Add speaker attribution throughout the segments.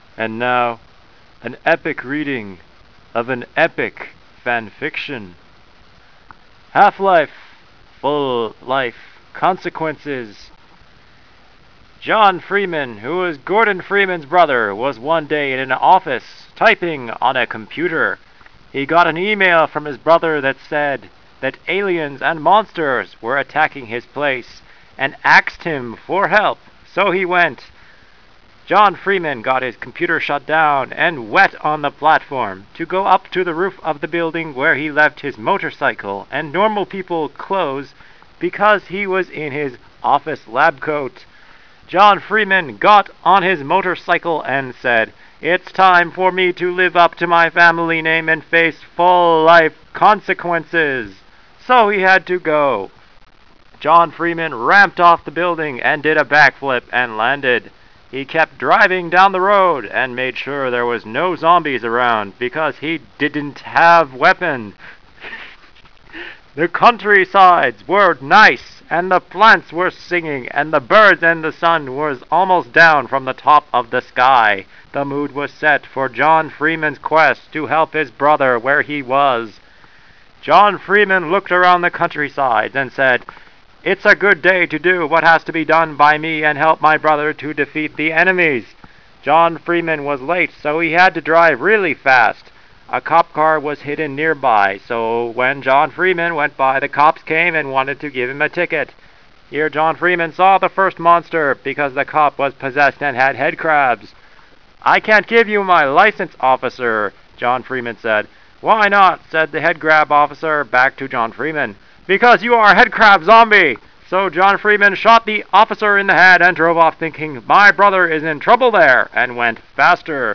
Speaker 1: And now, an epic reading of an epic fanfiction. Half-Life, Full Life, Consequences. John Freeman, who was Gordon Freeman's brother, was one day in an office typing on a computer. He got an email from his brother that said that aliens and monsters were attacking his place and asked him for help. So he went. John Freeman got his computer shut down and went on the platform to go up to the roof of the building where he left his motorcycle and normal people clothes because he was in his office lab coat. John Freeman got on his motorcycle and said, "It's time for me to live up to my family name and face full life consequences." So he had to go. John Freeman ramped off the building and did a backflip and landed. He kept driving down the road and made sure there was no zombies around because he didn't have weapons. The countrysides were nice, and the plants were singing, and the birds and the sun was almost down from the top of the sky. The mood was set for John Freeman's quest to help his brother where he was. John Freeman looked around the countrysides and said, "It's a good day to do what has to be done by me and help my brother to defeat the enemies." John Freeman was late, so he had to drive really fast. A cop car was hidden nearby, so when John Freeman went by, the cops came and wanted to give him a ticket. Here John Freeman saw the first monster because the cop was possessed and had head crabs. "I can't give you my license, officer," John Freeman said. "Why not?" said the head crab officer back to John Freeman. "Because you are a head crab zombie." So John Freeman shot the officer in the head and drove off thinking, "My brother is in trouble there," and went faster.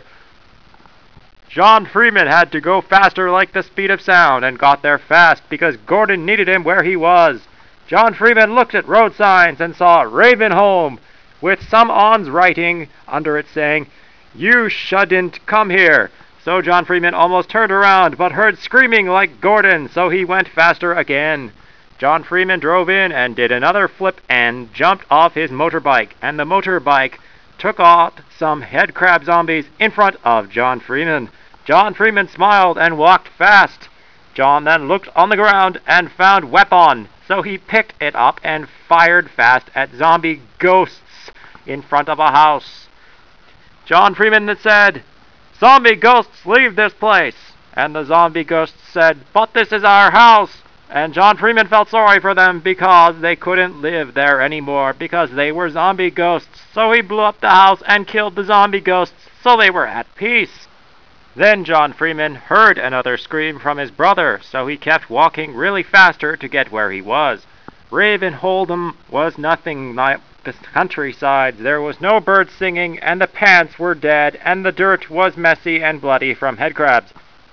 Speaker 1: John Freeman had to go faster like the speed of sound and got there fast because Gordon needed him where he was. John Freeman looked at road signs and saw Ravenholm with some on's writing under it saying, "You shouldn't come here." So John Freeman almost turned around but heard screaming like Gordon, so he went faster again. John Freeman drove in and did another flip and jumped off his motorbike, and the motorbike took out some head crab zombies in front of John Freeman. John Freeman smiled and walked fast. John then looked on the ground and found weapon, so he picked it up and fired fast at zombie ghosts in front of a house. John Freeman said, "Zombie ghosts, leave this place." And the zombie ghosts said, "But this is our house." And John Freeman felt sorry for them because they couldn't live there anymore because they were zombie ghosts. So he blew up the house and killed the zombie ghosts, so they were at peace. Then John Freeman heard another scream from his brother, so he kept walking really faster to get where he was. Ravenholm was nothing like the countryside. There was no birds singing, and the plants were dead, and the dirt was messy and bloody from head crabs.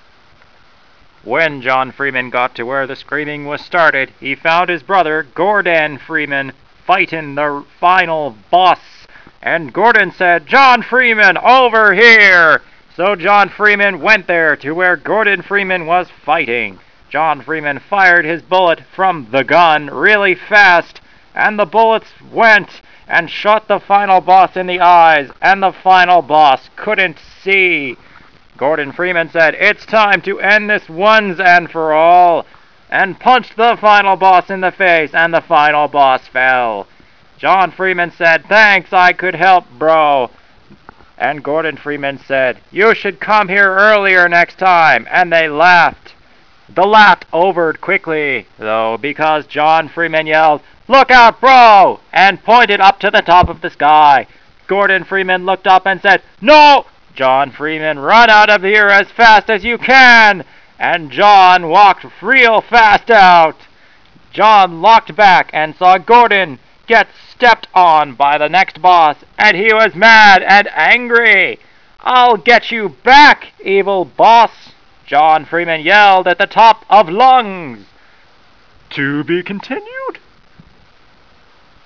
Speaker 1: When John Freeman got to where the screaming was started, he found his brother, Gordon Freeman, fighting the final boss. And Gordon said, "John Freeman, over here!" So John Freeman went there to where Gordon Freeman was fighting. John Freeman fired his bullet from the gun really fast, and the bullets went and shot the final boss in the eyes, and the final boss couldn't see. Gordon Freeman said, "It's time to end this once and for all," and punched the final boss in the face, and the final boss fell. John Freeman said, "Thanks, I could help, bro." And Gordon Freeman said, "You should come here earlier next time," and they laughed. The laugh overed quickly, though, because John Freeman yelled, "Look out, bro!" and pointed up to the top of the sky. Gordon Freeman looked up and said, "No!" John Freeman, "Run out of here as fast as you can!" And John walked real fast out. John looked back and saw Gordon get stepped on by the next boss, and he was mad and angry. "I'll get you back, evil boss!" John Freeman yelled at the top of lungs. To be continued.